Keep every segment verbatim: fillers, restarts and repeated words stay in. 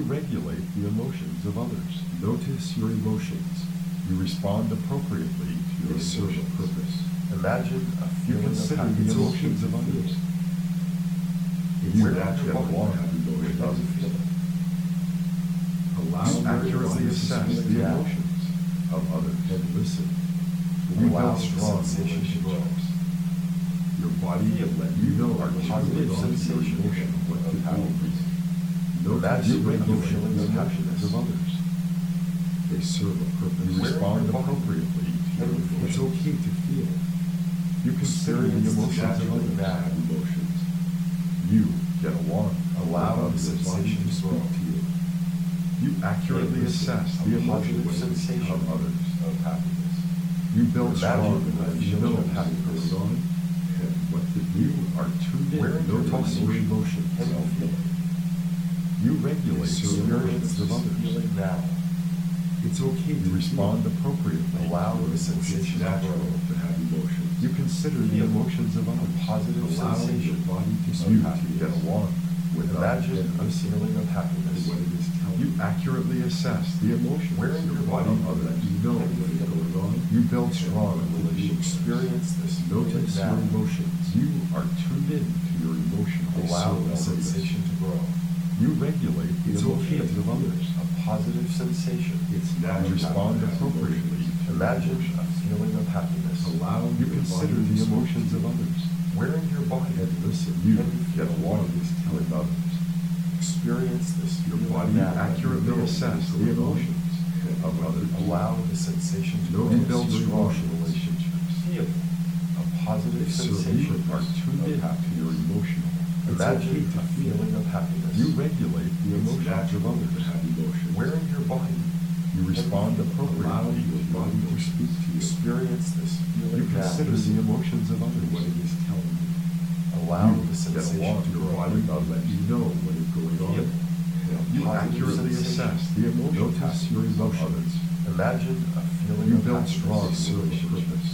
regulate the emotions of others. Notice your emotions. You respond appropriately to your They serve a emotions. purpose. Imagine a You feeling of consider the happiness emotions of of others. It's You natural get along with others. Allow You your accurately body to assess feel the it emotions of others. and listen. You Allow build the strong sensation to grow. relationships. Your body Feel will let you you know are what positive your sensation emotion what of to do. happiness. Notice You your regulate feelings the of emotions happiness. of others. They serve a purpose. You respond appropriately to your It's emotions. okay to feel. You consider the Experience emotions of naturally others. bad emotions. You get along. Allow the with others. sensation to speak to you. You accurately assess the emotions of others. of happiness. You build strong Imagine a relationships feeling of of happiness. happiness on and what to You do. are tuned in Where to your notice your emotion- emotions. Can you feel it? You regulate Yes, the sir. experience of others. Feeling now. It's okay You to respond feel. appropriately. Allow the It's sensation to natural grow. to have emotions. You consider the Feel emotions of others. positive Allow your sensation. body to of You speak to happiness. get along with others. Imagine a feeling of happiness. what it is telling You accurately assess the emotions Where in of your body others. I'll let you know what is going on. You build strong You relationships. experience this feeling Notice your now. emotions. You are tuned in to your emotions. Allow the serve a purpose. sensation to grow. You regulate the It's okay emotions to of others. A positive sensation. It's You natural. respond to have appropriately emotions. to Imagine emotions. a feeling of happiness. Allow You your consider body to the speak emotions to of you. others. Where in your body And listen. You can you get feel along what is telling with others. experience this Your feeling body now. accurately assess the emotions of others. Allow the sensation to grow. You build Notice your strong emotions. relationships. Feel a positive They serve sensation You are tuned of in to happiness. your emotional. It's Imagine okay to a feeling of happiness. You regulate the It's emotions of natural to others. have emotions. Where in your body You respond Allow appropriately your to your body to emotions. speak to you. experience this You feeling now. consider the emotions of What others. it is telling you. Allow You the get sensation along to with grow. your body. I'll let you know what is going on. Feel You a positive accurately sensation. assess the emotions Notice of your others. emotions. Imagine a feeling You of build happiness. strong They serve a relationships.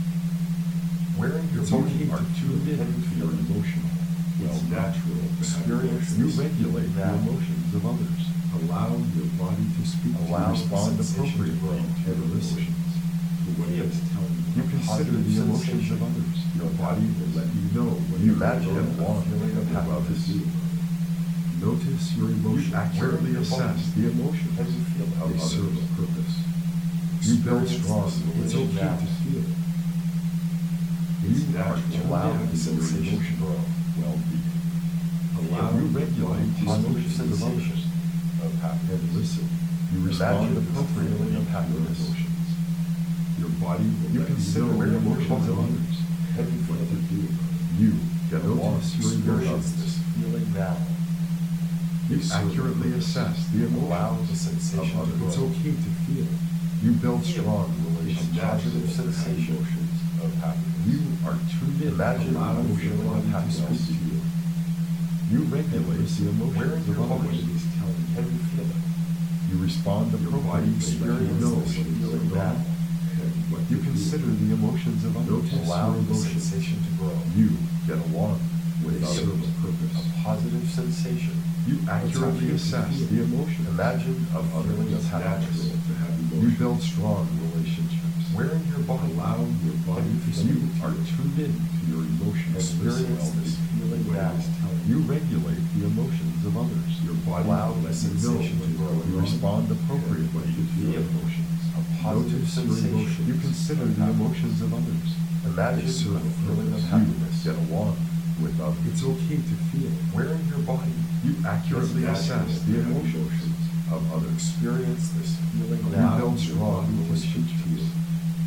Where in your It's body okay You are tuned in to your emotional. It's natural to have Experience emotions. You regulate the now. emotions of others. Allow your body to speak to Allow you. the Respond sensation to appropriately grow. to your And listen emotions. to what it is telling you. You consider positive the emotions sensation of others. Your body will let you know what You is imagine going a on feeling of and what happiness. to do. Notice your You emotions. accurately Where in your assess body the emotions can you feel of They serve others. a purpose. You build Experience strong this It's feeling okay now. to feel it. You It's are natural. tuned Allow in the to your sensation to emotional grow. well-being. Allow You your regulate body the to Positive emotions of sensation others. of happiness. and listen. You respond Imagine the appropriately feeling to of your happiness. emotions. Your body will You let you consider know the where in your emotions of body others. Can you what feel to it? do. You get Notice along your with your Experience others. this feeling now. You They serve a accurately purpose. assess the Allow the emotions sensation of to others. grow. It's okay to feel. You build Feel strong a relationships. positive sensation of happiness. You are tuned in Imagine to a the feeling emotional of happiness. happiness. to you. You regulate the emotions Where in of your others. body What it is telling can you. you feel it? You respond Your body appropriately will to let your you Experience know this what is feeling going on now. and what You to do. consider the emotions of others. Notice Allow your the emotions. sensation to grow. You get along with They others. serve a purpose. A positive sensation. You accurately okay to assess feel. the emotions Imagine a of feeling others. of It's happiness. natural to have You emotions. build strong relationships. Where in your body Allow your body to Can You speak to are you. tuned in to your emotional experience this well-being. feeling What now? it is telling You regulate the emotions of others. Your body Allow will the let you know sensation what to is grow. going You on respond and appropriately what to to do. your emotions. A positive Notice your sensation. emotions. You consider of the happiness. emotions of others. Imagine They serve a a feeling of purpose. happiness. You get along with others. It's okay to feel. Where in your body You accurately It's assess natural the to have emotions of others. experience this feeling You now? build strong Your body to speak to you. relationships.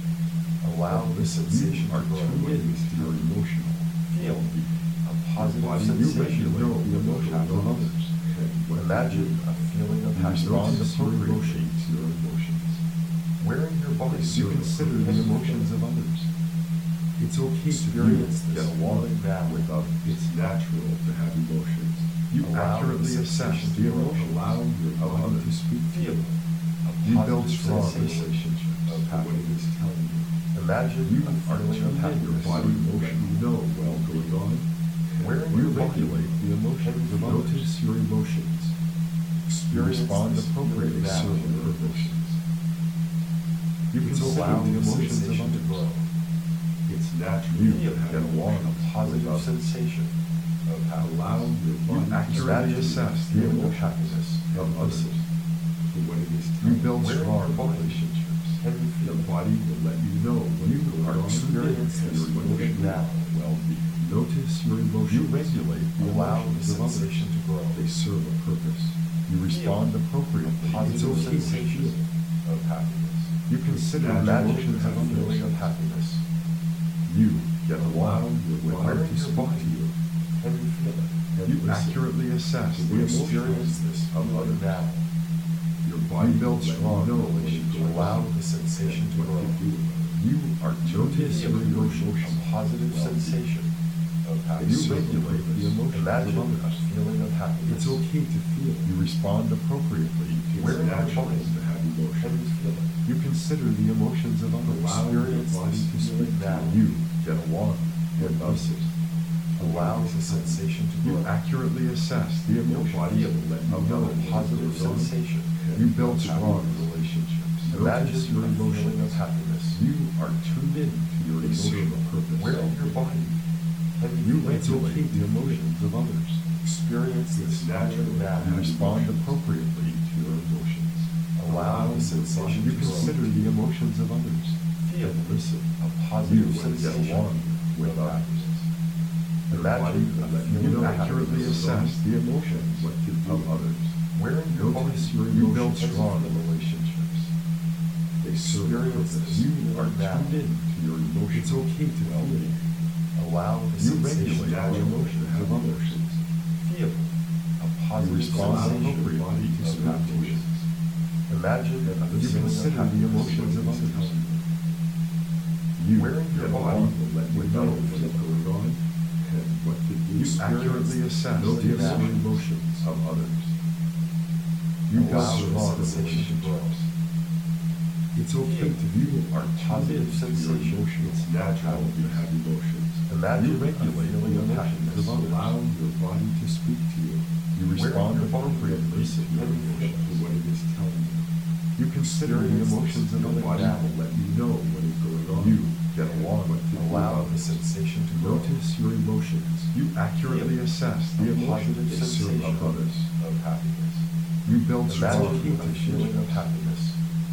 Allow the sensation You are to grow. tuned in to your emotional Feel well-being. a positive body, You sensation. regulate the emotions of others. And what to Imagine do. a feeling of You happiness. respond Notice your appropriately emotions. to your emotions. Where in your body You consider the emotions of others. It's okay to experience feel. this Get along feeling now? with others. It's natural to have emotions. You Allow accurately the assess sensation the to grow. emotions Allow your of body to others. speak to Feel you. a You build positive strong sensation relationships. of What it happiness. is telling you. Imagine You a are feeling tuned of in. happiness. Your body will let you know what's going on. Where in You your body regulate the emotions of others. Notice your emotions. You Experience respond this appropriately. feeling They now serve in a your purpose. emotions. You It's consider allowing the the emotions of sensation to others. grow. It's natural You to have get along emotions a positive with others. sensation of happiness. Allow your You body to accurately imagine assess the the feeling of emotions happiness of and others listen. to what it is You telling build Where in strong your body relationships. can you feel Your it? body will let you know when You you are are experiencing experiencing this your feeling emotional now. well-being. Notice your emotions. You regulate the Allow the emotions of others. sensation to grow. They serve a purpose. You respond appropriately. It's Positive okay to sensation feel. of happiness. You consider the Imagine emotions a of others. feeling of happiness. You get Allow along your with body Where to in your speak body to you. can you feel it? And You listen. accurately assess to the the emotions Experience this of feeling others. now. Your body You build will let strong you know when relationships. it's going Allow on the sensation and to what grow. to do. You are tuned Notice into your your emotions. emotions. A positive Well-being. sensation of You happiness. serve a regulate the purpose. emotions of Imagine a others. feeling of happiness. It's okay to feel. You respond appropriately. Where It's in your natural body to have can you emotions. feel it? You consider the emotions of others. Allow your Experience body this to speak feeling to now. you. You get along with And others. listen. Allow the sensation to You grow. accurately assess the Your emotions body will let you of know others. when Positive it's going on sensation. and You build what's strong happening. relationships. Notice Imagine your a feeling emotions. of happiness. You are tuned in to your They serve a emotions. purpose. Where in your body can you You feel it? It's okay regulate to the feel. emotions of others. Experience this It's natural. feeling now. You respond appropriately to your emotions. Allow the sensation You to grow. consider the emotions of others. Feel And listen. a You positive get sensation along with of others. happiness. Your body Imagine will a let you feeling You of accurately happiness. assess the emotions What to do. of others. Where in your body Notice your You build emotions. strong relationships. They serve a Experience purpose. this You feeling are now. tuned in to your emotions. It's okay to feel. well-being. Allow the You sensation regulate to the grow. emotions of others. Feel a You positive respond sensation appropriately to of certain happiness. emotions. Imagine a You feeling of consider the happiness. emotions of others. You Where in your get body along will let you with know others. what's going on and what to do. You accurately assess the Notice your emotions emotions. of others. You build Allow the strong sensation to grow. relationships. It's okay to You feel. are Positive tuned into your sensation. emotions. It's natural to have emotions. Imagine You a regulate feeling the of emotions happiness. of others. Allow your body to speak to you. You Where in respond your body appropriately Listen to your to emotions. what it is telling you. You consider the Experience emotions of Your others. body will let you know what is going on. You get along what to do. Allow the sensation to grow. Notice your emotions. You accurately assess A the positive emotions they serve sensation of others. of happiness. You build strong Imagine a feeling of relationships. happiness.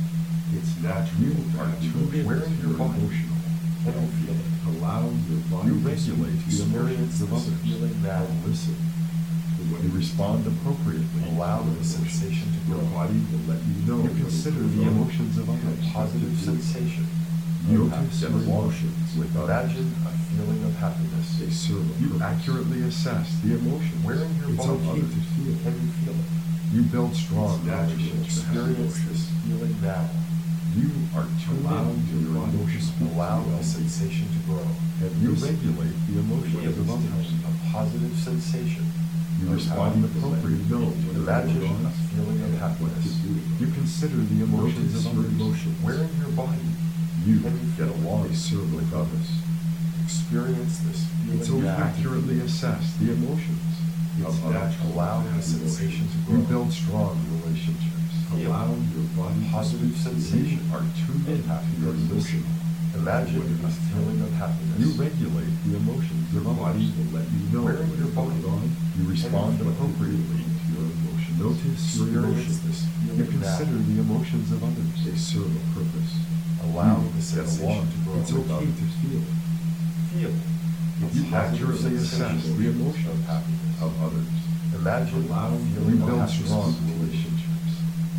It's natural You to are have tuned in Where in to your your body emotional can you feel it? Allow your body You to regulate speak the to you. emotions Experience of this others. feeling now. And listen to what You it is respond telling you. appropriately to Allow your the emotions. sensation to Your grow. body will let you know. You what is consider going the on. emotions of others. A positive sensation. You Notice get your along emotions. with others. Imagine a feeling of happiness. They serve a You purpose. accurately assess the emotions Where in your It's body okay to feel. can you feel it? You build strong It's natural relationships. to have Experience this feeling now. You are tuned Allow in to your your body to emotions. speak. Allow the sensation to grow. And You listen. regulate the emotions Feel of others. a positive sensation. You of respond happiness. appropriately know to what your Imagine a emotions. feeling of What to happiness. do. You consider the emotions Notice of your others. emotions. Where in your body You can you get feel it? along They serve with others. Experience this It's feeling You okay. now. accurately assess the emotions It's of others. natural. Allow the sensation to grow. You build strong relationships. Feel Allow your body to positive speak to you. sensation. You are tuned in to your emotions. Imagine a feeling of happiness. You regulate the emotions Your of body others. will let you know Where in what your is going body? on. You respond what to do. appropriately to your emotions. Notice your Experience emotions. this You feeling consider now. the emotions of others. They serve a purpose. Allow You the get sensation along to grow. It's with okay others. to feel. Feel a You positive accurately sensation assess the emotions of happiness. of others. Imagine Allow a You feeling of build happiness. strong relationships.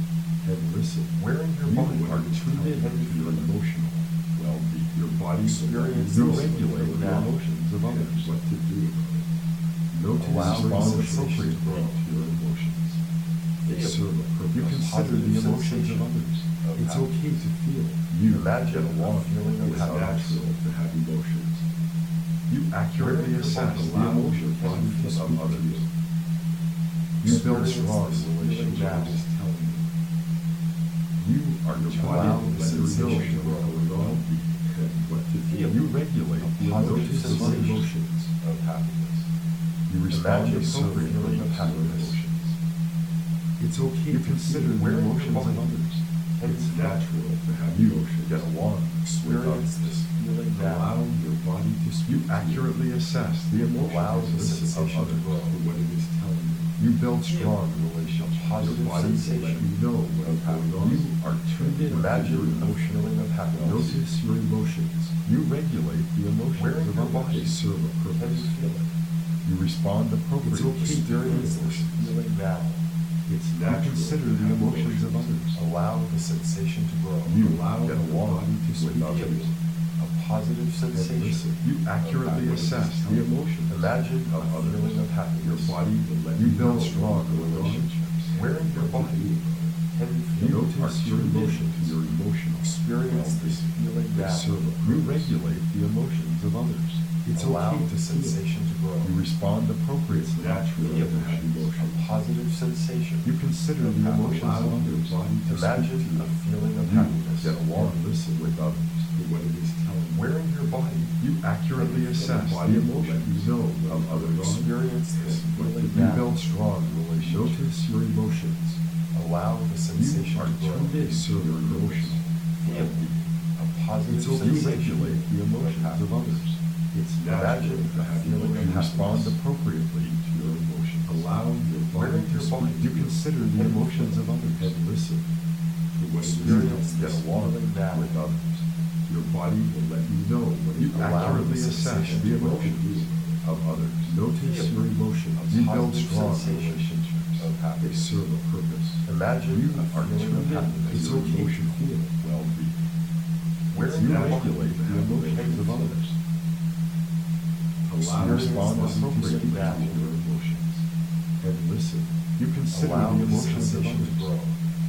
And listen. Where in your You body are tuned in can you to your feel it? emotional well-being. Your body will let Experience you know You this what is regulate going the on emotions of and others. what to do. Notice Allow your the Respond sensation emotions. to grow. appropriately to your emotions. They Feel serve a purpose. You consider positive the emotions sensation of others. of It's happiness. okay to feel. You Imagine get a along feeling of with It's others. natural to have emotions. You accurately Where in your assess body the Allow your emotions body to of speak to others. you. You build Experience strong this feeling relationships. now. Is telling you. You are Your tuned body Allow in will the let you know sensation to what's grow. going on and what to do. Feel You regulate a the positive emotions of sensation others. emotions. of happiness. You respond Imagine a appropriately feeling to of your happiness. emotions. It's okay You to consider feel the wearing your emotions of body. others. It's natural to have You emotions. get along with Experience others. this feeling now. Allow your body to speak You to accurately assess the Allow the emotions of sensation to others. grow for what it is telling you. You build Feel strong a relationships. positive sensation. Let you know what is going on. You are tuned in. Imagine a feeling of happiness. Notice your emotions. You regulate the emotions Wearing of your others. body serve a How do purpose. you feel it? You respond It's appropriately. okay to Experience feel this emotions. feeling now. It's You natural consider to the have emotions of others. Allow the sensation to grow. You allow get your along body to with speak to others. you. A positive sensation. listen. You accurately about what it is assess telling the you. emotions Imagine of a others. feeling of happiness. Your body will let You you build know strong what's going on. relationships. Wearing your What to body. do. How do you You feel? notice Are your tuned in emotions. to your emotional Experience this feeling They now. serve a You regulate the emotions of others. It's Allow okay the to feel. sensation to grow. You respond appropriately. It's natural Feel to have emotion. a positive sensation. You consider You the emotions allow of your others. body to Imagine speak to a you. feeling of You happiness. get along and listen with others. to what it is telling you. Wearing your body, you accurately Your assess body the will let emotions you know of what others. is going on. Experience this and what to feeling do. now. You build strong relationships. Notice your emotions. Allow the sensation You are to grow. tuned in to your emotions. Feel a positive It's okay to sensation. regulate the emotions of others. It's natural Imagine to a have feeling of emotions. happiness. Respond appropriately to your emotions. Allow your body Wearing to your speak body, to you consider the and emotions feel of others. and listen to what it is Experience telling this you. feeling now. with others. Your body will let you know what You is going on. accurately The assess sensation the to grow. emotions of others. Notice Feel your emotions. You build Positive strong sensation. relationships of They happiness. serve a purpose. Imagine You a are feeling of tuned in. happiness. It's okay to feel well-being. It's Wearing your natural body, to the have emotions of emotions. others. Allow Experience respond this appropriately feeling now. to your emotions. And listen. You consider Allow the the emotions of sensation to others. grow.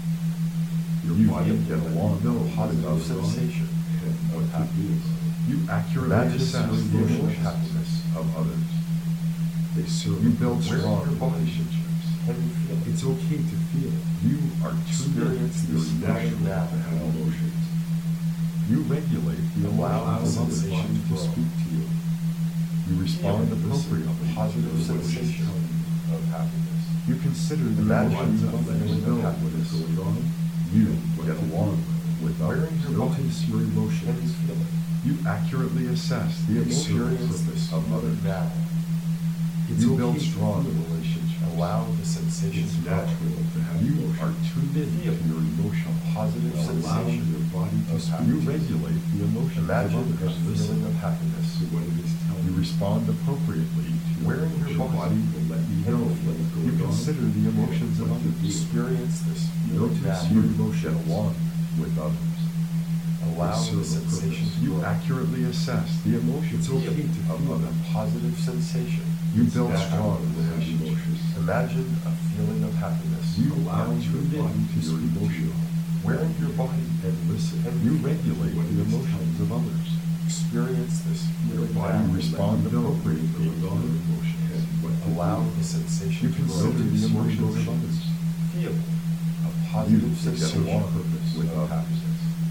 Your You body get will let along you know with what is positive going on sensation and what to do. You accurately Imagine assess your the emotions. emotional happiness of others. They serve You a build purpose. strong Wearing your body. relationships. How do you feel? It's okay to feel. You are tuned in Experience to your this natural emotions now. to have emotions. You regulate the Allow emotions the of others. sensation to grow. speak to you. You respond and listen appropriately. to A positive what it is sensation telling you. of happiness. You consider the Imagine emotions of letting others. you know of what is happiness. going on. You what get to along do. with Wearing others. your body. Notice your emotions. How do you feel it? You accurately assess the Experience emotions this of others. now. It's You okay build to strong feel. relationships. Allow the sensation It's to grow. natural to have You emotions. are tuned in Feel to your emotional positive Allow sensation your body to of speak. happiness. You regulate the emotions Imagine of a others. feeling Listen of happiness to what it is telling you. You respond appropriately to Wearing your your body body will let you know what is going You on. consider the emotions of what to others. do. Experience this Notice now. your You emotions. get along with others. Allow They the serve a sensation purpose. to You grow. accurately assess the emotions It's okay to of feel others. a positive sensation. You It's build natural strong to have relationships. emotions. Imagine a feeling of happiness. You allow are your tuned in body to to your speak to you. emotional. Wearing your body And listen. and you regulate what the it is emotions telling of others. Experience this Your feeling body now. will Respond let you know appropriately what is to going on your emotions. and what to Allow do. the sensation You to grow. consider the Notice your emotions of emotions. others. Feel a You positive get sensation along purpose with with others. happiness.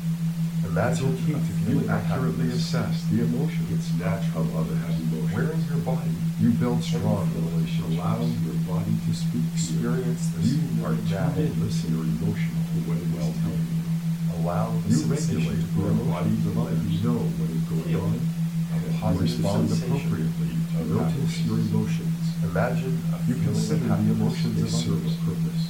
Imagine It's okay a to feeling feel of accurately happiness. assess the emotions It's natural of others. to have emotions. Wearing your body, you build strong feel it. relationships. Allow your body to speak to you. Experience this You are feeling now. tuned in. Listen, you're emotional to what it is telling you. Allow the You sensation regulate to your grow. body to let you know what is going Feel on. a You positive respond sensation appropriately to of notice happiness. your emotions. Imagine a You feeling consider of the happiness. emotions They of serve others. a purpose.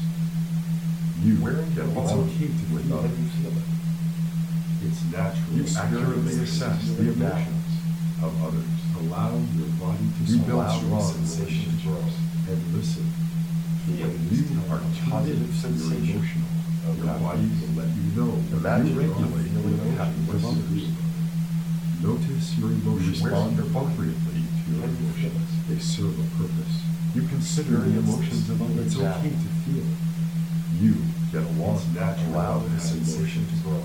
You Wearing get your along body okay to with feel. others. Feel it. It's natural. You to accurately experience assess this the feeling now. emotions of others. Allow your body to You speak. build Allow strong the sensation to grow. relationships. And listen to Feel what it is you telling are you. positive You're sensation emotional. of Your body happiness. will let you know. what Imagine you a regulate the feeling of emotions happiness of of others. others. Notice your You emotions. respond appropriately to your How do you feel? emotions. They serve a purpose. You consider the Experience emotions this of feeling. others. It's now. okay to feel it. You get along. It's natural Allow to the have sensation to emotions. grow.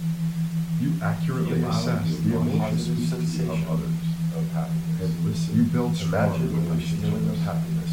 You accurately Allow assess your the body to positive speak to you. sensation Of others. of happiness. And listen. You build strong Imagine a relationships. feeling of happiness.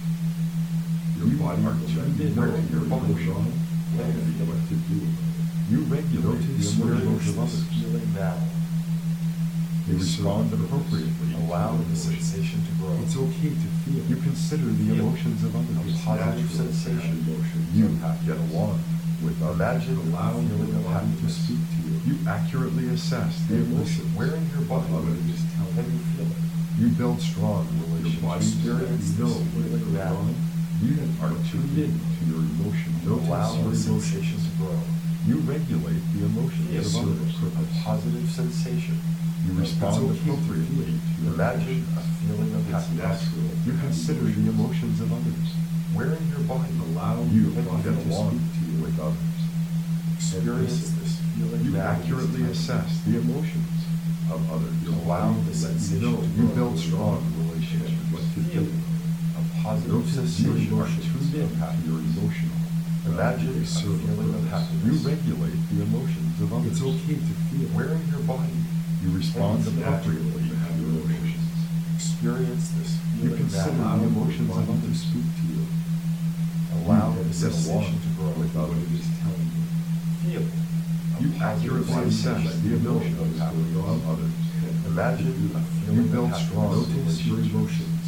Your You body are will let tuned you in know to your what body. goes on and what to do. You regulate Notice the your emotions of emotions. others. Feeling now. You They serve respond a purpose. appropriately. to Allow your the emotions. sensation to grow. It's okay to feel. You consider the Feel. emotions of A others. positive natural to have sensation. emotions. You of happiness. get along with others. Imagine Allow a feeling your of body to happiness. speak to you. You accurately assess the And emotions. Where in your body of what it is telling can you you. feel it? You build strong Your body relationships. will let Experience you know this what is feeling going now. on. You are tuned in to your emotions. Notice Allow your the emotions. sensation to grow. You regulate the emotions Feel of serve a others. a purpose. positive sensation. You of respond okay to appropriately feel. to your Imagine a emotions. feeling of It's happiness. natural. You to have consider the emotions of others. Where in your body Allow You your body get to along speak to you. with others. experience listen. this feeling You now. accurately assess the emotions of others. Allow the Let you sensation know to You grow. build strong relationships. what to Feel do. a positive Notice you sensation are of tuned in to your happiness. emotional. Imagine They a serve a feeling of purpose. You happiness. regulate the emotions of others. It's okay to feel. Where in your body You respond It's appropriately natural to have to your emotions. experience this You feeling consider now. the Allow emotions your of body to others. speak to you. Allow You the get along sensation to grow. with What others. it is telling you. Feel a You positive accurately sensation assess the of emotions happiness. of others. Imagine a You feeling build of strong happiness. Notice your relationships. emotions.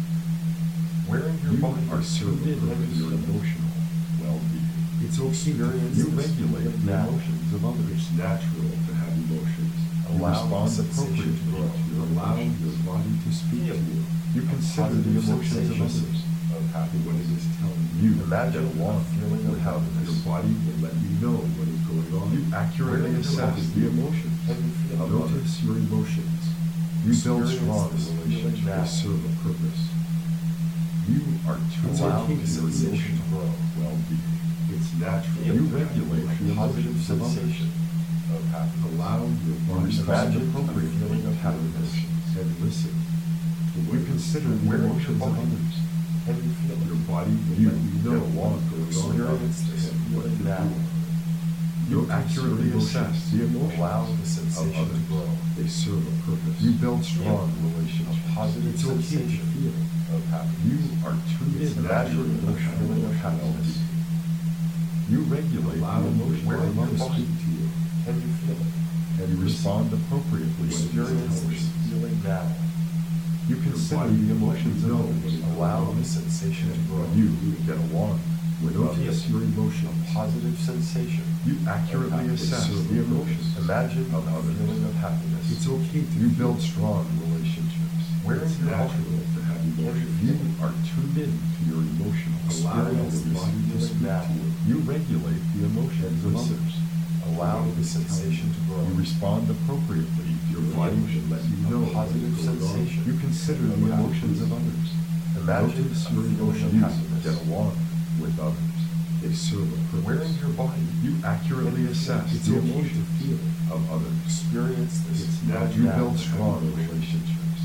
Where in your You body are tuned in can to you your feel it? emotional well-being. It's okay to Experience You feel. this regulate feeling the now. emotions of others. It's natural to have emotions. You Allow respond the sensation to appropriately grow. to your Allow emotions. your body to speak Feel to you. You a consider the positive emotions of sensation others. of For what it happiness. is telling you. You Imagine get along a feeling of with others. happiness. Your body will let you know what is going on. You accurately Where in your assess body the emotions can you feel of it? others. Notice your emotions. You build Experience strong this feeling relationships. now. They serve a purpose. You are tuned Allow in the to your sensation to emotional grow. well-being. It's natural. Feel You to have regulate a the emotions. positive emotions of others. sensation of happiness. Allow your body to respond Imagine a appropriately feeling of to your happiness. emotions. and listen. to what You is consider telling the Where you. in your emotions of body others. can you feel it? Your body will You let you get know along what with goes on. Experience this and what feeling to now. do. You Notice accurately your assess emotions. the emotions Allow the of sensation to others. grow. They serve a purpose. You build strong Feel relationships. a positive It's okay to sensation feel. of happiness. You are tuned in It's to Imagine your a emotional feeling of happiness. well-being. You regulate Allow the your emotions Where in of your others. body speak to you. can you feel it? And you respond appropriately to your Experience this emotions. feeling now. You consider the emotions of others. Allow the sensation to grow. You get along with others. Notice your emotions. A positive sensation. You accurately of happiness. assess the emotions Imagine of a others. feeling of happiness. It's okay to You feel. build strong relationships. Where in It's your body natural to have can you emotions. You feel it? are tuned in to your emotional Allow your Experience body this to feeling speak now. to you. You regulate the emotions of Listen. others. Allow the sensation to grow. You respond appropriately to Your your body emotions. will let you A know what positive is going on. sensation. You consider the emotions of others. Imagine Notice a your feeling of emotions. You happiness. get along with others. They serve a purpose. Where in your body You accurately assess It's the okay to emotions feel. of others. experience this It's feeling natural. You now. build strong relationships.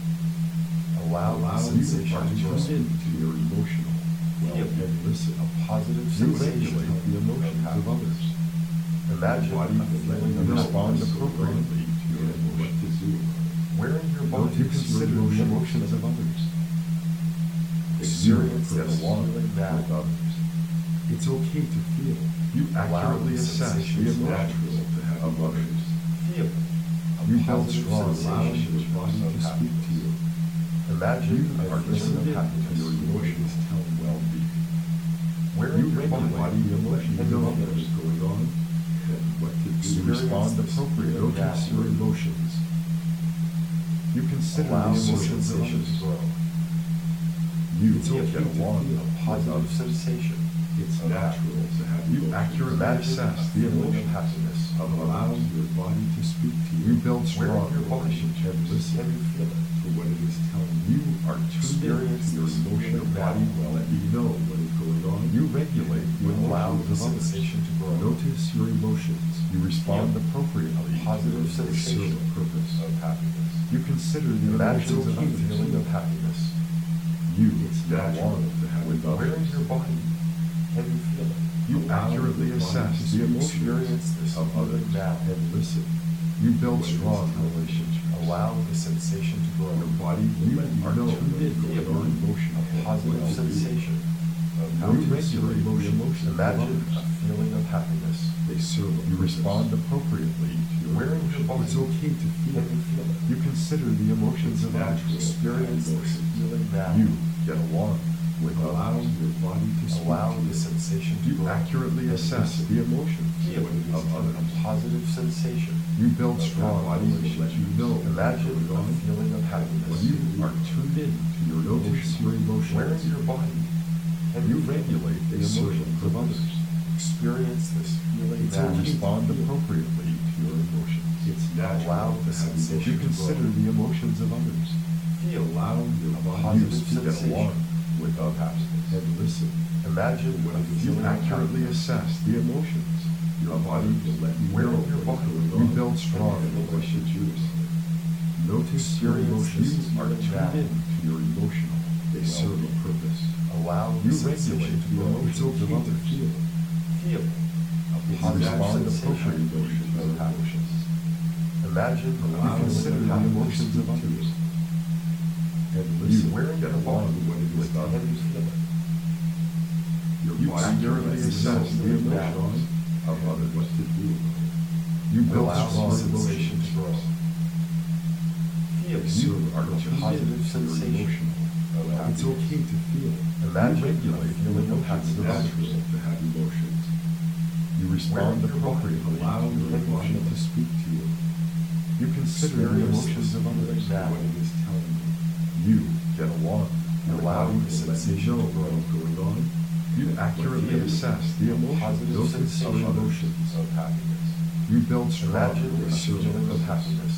Allow Allow the you sensation are to grow. tuned in to your emotional Feel well and listen. a positive You sensation regulate the emotions of happiness. others. Imagine Your body a will let feeling you of You know respond what's going on appropriately to your and what to emotions. do. Where in your body You consider the emotions of others. They You serve a Experience get this purpose. along feeling with now. others. It's okay to feel. You Allow accurately the assess sensation the to It's grow. natural emotions to have of others. emotions. Feel a You build positive strong Allow sensation your body of to speak to happiness. you. Imagine You a are feeling tuned of in to happiness. your emotions tell well-being. Where You in your regulate body the emotions You of know what others. is going on and what to do. You respond Experience this appropriately. feeling Notice now. your emotions. You consider Allow the the emotions of sensation others. to grow. You It's Feel okay get to along feel a with positive others. sensation. It's of natural happiness. to have You emotions. accurately Imagine assess a the feeling of emotions happiness. of Allow others. your body to speak to you. You build Where strong in your body relationships. and listen can you feel it? to what it is telling you. You are tuned in Experience to your this emotional feeling body now. Will let you well-being. know what is going on. You regulate the Allow emotions the of others. sensation to grow. Notice your emotions. You respond Feel appropriately. a positive to your They serve sensation a purpose. of happiness. You consider the Imagine emotions of a others. feeling of happiness. You It's get natural along to have with emotions. Where in others. your body can you feel it? You Allow accurately your body assess to the speak. emotions Experience this of others. feeling now. And listen. You build What it is strong telling you. relationships. Allow the sensation to grow. Your body will You let you are know tuned what in is to going your on. emotional A positive well-being. sensation of of You happiness. regulate the emotions of Imagine others. a feeling of happiness. They serve a You purpose. respond appropriately to your Where in your emotions. body It's okay to feel. can you feel it? You consider the emotions of others. Natural. Experience this feeling now. You get along with Allow others. your body to speak Allow to the you. sensation to You grow. accurately assess the emotions Feel of a others. positive sensation. You build Of strong Your body will let you relationships. know. Imagine what's a going on. feeling of happiness. You are tuned in to your Notice emotions. your emotions. Where in your body can You you feel it? regulate the They serve a emotions of purpose. others. Experience this feeling It's now. okay. Respond appropriately to your emotions. It's natural. Allow to the have sensation You to consider grow. the emotions of others. Feel Allow your a body to positive speak Get sensation along with of others. happiness. and listen. Imagine a You feeling of accurately happiness. assess the emotions Your of body others. will let you Where know in your what is body going You on. build strong and what you choose. Notice your Experience You emotions. this are feeling tuned now. in to your emotional. They serve a purpose. Allow the You sensation regulate to the grow. It's emotions of okay to others. feel. Feel a It's positive respond sensation appropriately to of your happiness. Imagine a Allow You feeling consider of the happiness. emotions of others. And You listen. Where in get your along body what it is with that can you others. feel it? Your You body accurately will let you assess know the what's going emotions on of and others. what to do. You build Allow strong the sensation to emotions. grow. Feel You are a tuned positive in to your sensation emotional. of It's happiness. okay to feel. Imagine You a regulate the feeling of emotions It's of happiness. natural others. to have emotions. You respond Where in your body appropriately Allow to your your body to emotions. speak to you. You consider the Experience emotions of this others. feeling now. What it is telling you. You get along. Your Allow body the will let you sensation know to grow. what is going on. You accurately Feel assess the emotions Positive of sensation others. of happiness. You build strong Imagine a relationships. feeling of happiness.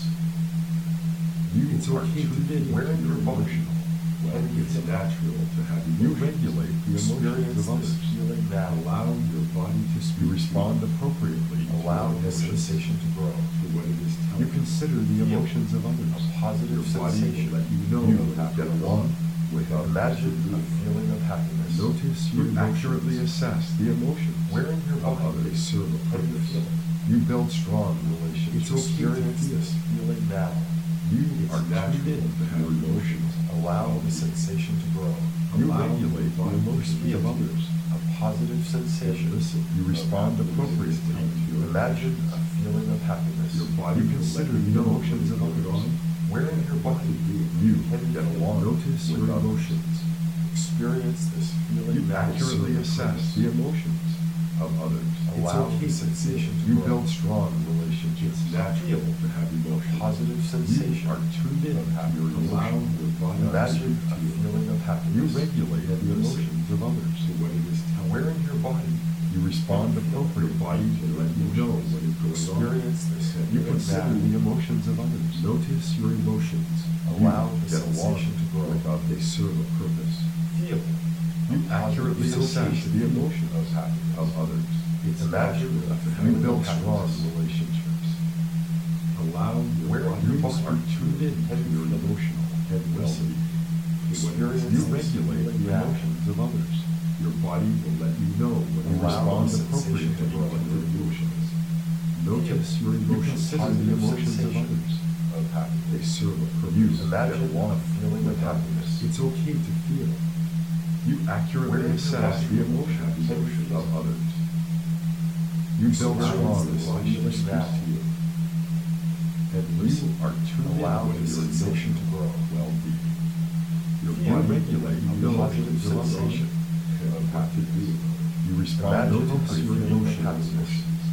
You It's are okay to tuned in feel. Where to in your your body emotional. Well, can you it's feel it? natural to have You emotions. regulate the emotions Experience of this others. feeling now. Allow your body to speak. You respond appropriately to Allow your the emotions. sensation to grow. to what it is telling You consider the Feel emotions of A others. positive Your body sensation. will let you know You what is get going along on. with others. Imagine a feeling of happiness. Notice You your accurately emotions. assess the emotions Where in your of body They others. serve a can you purpose. feel it? You build strong relationships. It's okay to Experience feel. this feeling now. You It's are tuned natural in to to have your emotions. Allow the sensation to grow. You Allow regulate the your body to emotions speak of to others. A positive sensation. listen. You respond appropriately to your Imagine emotions. a feeling of happiness. Your body You will consider let you the know emotions what is of going others. on. Where in your What to body do. You can you get feel it? along Notice with your others. emotions. Experience this feeling You now. accurately assess the emotions of others. Allow okay the to sensation to You grow. build strong relationships. It's natural to have emotions. Positive You sensation are tuned in of to your happiness. Allow emotions. your body to Imagine speak a to you. feeling of You happiness. regulate the emotions of others. To what it is telling Where you. in your body You respond Your appropriately body to will your let you know emotions. what is going on. experience this You feeling consider now. the emotions of others. Notice your emotions. Allow You the get along sensation to grow. with They others. serve a purpose. Feel You a positive accurately assess sensation the emotions of happiness. of others. It's Imagine natural a to have You feeling build of strong happiness. relationships. Allow your Where body your to body speak are to tuned you. in to your emotional and listen. To what it is Experience You this regulate feeling the now. emotions of others. Your body will let you know what You is Allow going on. respond the sensation to appropriately grow. to your emotions. Notice your You emotions. consider the Positive emotions of sensation others. of They happiness. serve a You purpose. Imagine get along a feeling of with others. happiness. It's okay to feel. You Where accurately your assess body the will emotions have emotions. of others. You build Experience strong this Body feeling relationships. now. to you. And You listen. are tuned in Allow to the your sensation to emotional grow. well-being. Your Feel You body regulate will the know what positive is going on sensation and of what to do. You respond Imagine a appropriately to feeling your of emotions. happiness.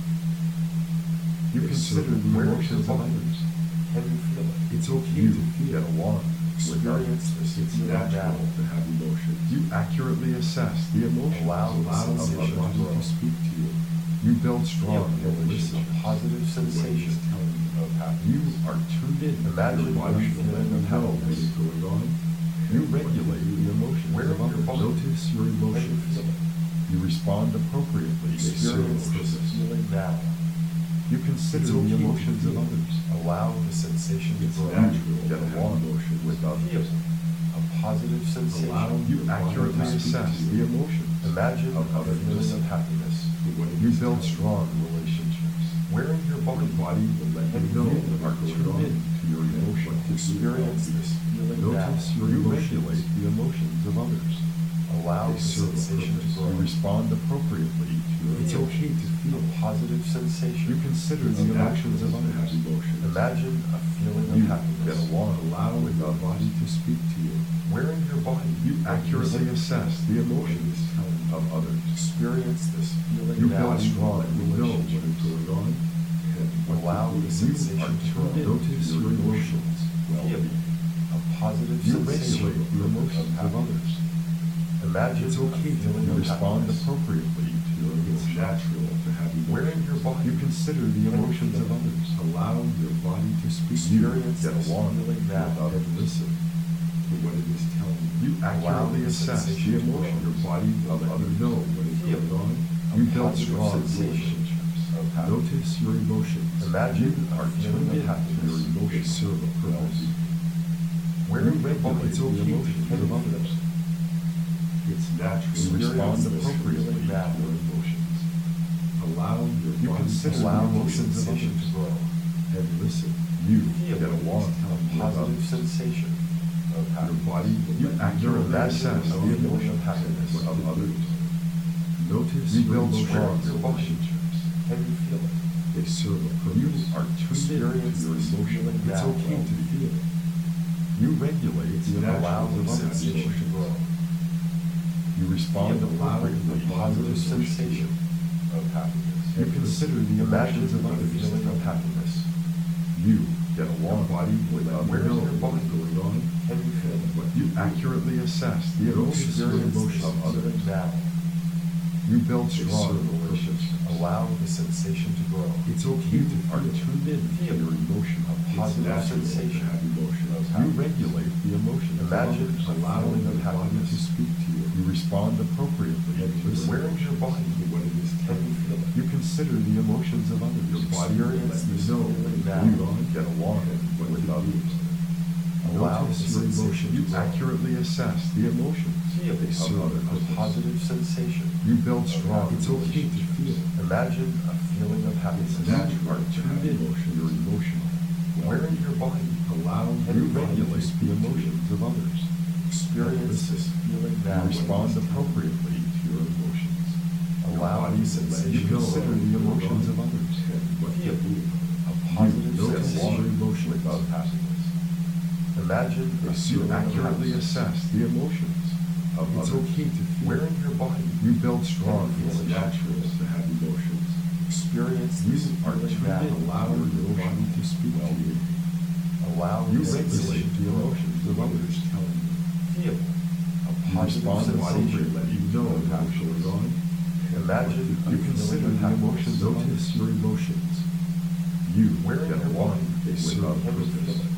You They consider serve the where emotions your of body others. Can you feel it? It's okay You to feel. get along with others. Experience this It's feeling natural now. to have emotions. You accurately assess the emotions Allow the Allow of your sensation others. body to grow. to speak to you. You build strong Feel a relationships. positive To what it sensation is telling you. of happiness. You are tuned in to Imagine your a Body emotions. will let you know what is going on. You and what to regulate do. the emotions Where of in your others. body Notice your Can you emotions. feel it? You respond appropriately to your Experience this emotions. feeling now. You consider It's the okay to emotions of feel. others. Allow the sensation to It's grow. natural You get to have along emotions. with others. Feel a positive Allow sensation. You your body accurately to speak assess to the you. emotions Imagine of a others. feeling of happiness. To what it You is build telling you. strong relationships. Where in your body Your body will let you can know you You what are is tuned going on. in to your and what emotions. to do. experience this feeling now? Notice your You emotions. regulate the emotions of others. Allow They the serve a sensation to purpose. grow. You respond appropriately to your It's emotions. okay to feel A positive sensation. You consider It's the emotions natural of to have others. emotions. Imagine a feeling of You happiness. get along Allow with your others. body to speak to you. Where in your body You accurately assess the emotions of others. experience this feeling You now. build strong You know what is relationships. going on and what Allow to do. the You sensation are to grow. tuned in Notice to your your emotions. Feel a positive You sensation regulate the emotions of happiness. others. Imagine It's okay a to feeling You of respond happiness. appropriately to your It's emotions. natural to have emotions. Where in your body You consider the emotions of others. Allow your body to speak to you. experience get this along feeling with now. others. And listen to what it is telling you. You Allow accurately the assess sensation the to grow. emotions Your body will of let you others. know what is Feel going on. a You build positive strong sensation relationships. of happiness. Notice your emotions. Imagine You a are feeling tuned of in to happiness. your They emotions. serve a purpose. Where You in your body regulate It's the okay to emotions feel of others. It's natural. You to respond experience this appropriately feeling to now. your emotions. Allow your You body consider to the Allow the emotions of sensation to others. grow. and listen. You Feel get along a with positive others. sensation of Your happiness. body will You let you accurately know assess how the you feel emotions happiness and what of to do. others. Notice You your build emotions. strong your body. relationships. Can you feel it? They serve a You purpose. are tuned in to Experience your this emotions. feeling It's now. okay to feel it. You regulate It's the natural Allow emotions the of others. sensation to grow. You respond Feel appropriately a to positive your emotions. sensation of happiness. You consider the Imagine emotions of a others. feeling of happiness. You get Your along body will with let you Where is know your what body? is going on Can you feel and it? what You to do. accurately assess the Notice your emotions emotions. of others. Feeling now. You build They strong serve a relationships. Allow the sensation to grow. It's okay You to are feel. tuned in to Feel your emotions. a It's positive natural to sensation have emotions. of You happiness. regulate the emotions of Imagine others. a Allow feeling your of body to happiness. speak to you. You respond appropriately And to listen Where is your body? to what it is Can telling you you. feel it? You consider the emotions of others. Your body will let Experience you this know feeling what is now. going You on get along and what with to do. others. Allow Notice the your sensation emotions. You to grow. accurately assess the emotions Feel They of serve others. a positive sensation. You build strong It's okay to feel. Imagine a feeling of happiness. It's You natural are to have tuned in to emotions. your emotional Where in your body? Allow You your body to regulate speak the to you. emotions of others. Experience this feeling You now. respond appropriately to your emotions. Your Allow body the will let sensation You to know consider grow. the emotions of others. and what to Feel do. a positive You notice sensation your emotions. of happiness. Imagine a They You feeling of accurately happiness. assess the emotions of It's others. okay to feel. Where in your body? You build strong It's Feel natural relationships. to have emotions. Experience You this are feeling tuned now. in. Allow your body to speak to you. Allow You the sensation regulate to the grow. emotions of others. telling you. Feel a You positive respond Your body will sensation. let you know of what is happiness. going on. and Imagine what to You do. consider the emotions of Notice others. your emotions. You Where in get your along body? They with serve a others. Can you feel purpose. it?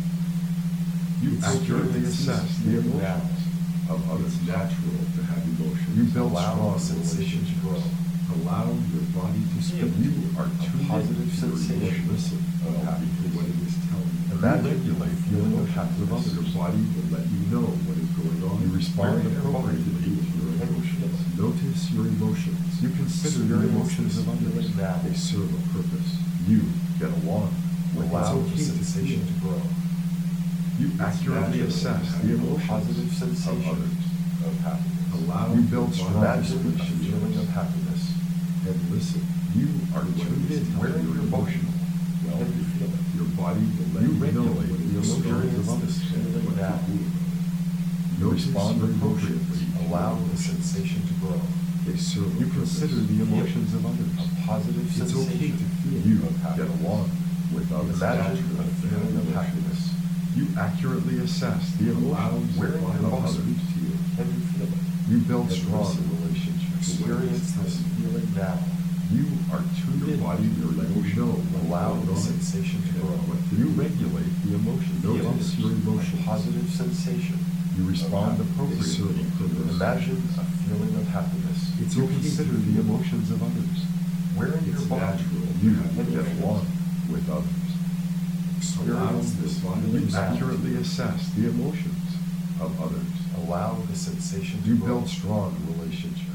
You It's accurately experience assess this the feeling emotions of others. It's natural to have emotions. You build Allow strong the sensation to grow. relationships. Allow your body to speak Feel to You you. are a tuned in positive to your sensation emotions. Listen of to happiness. what it is telling you. Imagine You regulate a the feeling of emotions of happiness. others. Your body will let you know what is going on. You respond and what to appropriately do. to your Can you feel emotions. it? Notice your emotions. You consider the Experience emotions this of others. feeling now. They serve a purpose. You get along with Allow others. the okay to sensation to feel. grow. You accurately natural assess to have the a emotions Positive of sensation others. of happiness. Allow You your build body strong to Imagine a speak to you. feeling of happiness. And listen. You are What tuned is in to Where in your your body? emotional Can you well-being. feel it? Your body will let You you, know regulate what the is emotions going of on others. and Feeling what to now. do. You Notice respond your appropriately. emotions. Allow the sensation to grow. They serve a You purpose. consider the emotions of others. A positive It's okay sensation to feel. You of get happiness. along with others. Imagine natural a to feeling have of happiness. You accurately assess the Allow emotions Where your in body your to body? speak to you. Can you feel it? You build And strong listen. relationships. Experience this feeling now. You are tuned Your in body to your will let you emotions. know what Allow is the going on sensation to and grow. what to You do. regulate the emotions of Notice others. your A emotions. positive sensation. You respond of happiness. They serve appropriately a to your purpose. Imagine a feeling of happiness. It's You okay to consider the feel. emotions of others. Where in your It's body? natural. You Can you get feel along it? with others. Allow Experience your this body You feeling to now. accurately assess the emotions of others. Allow the sensation to You grow. build strong relationships.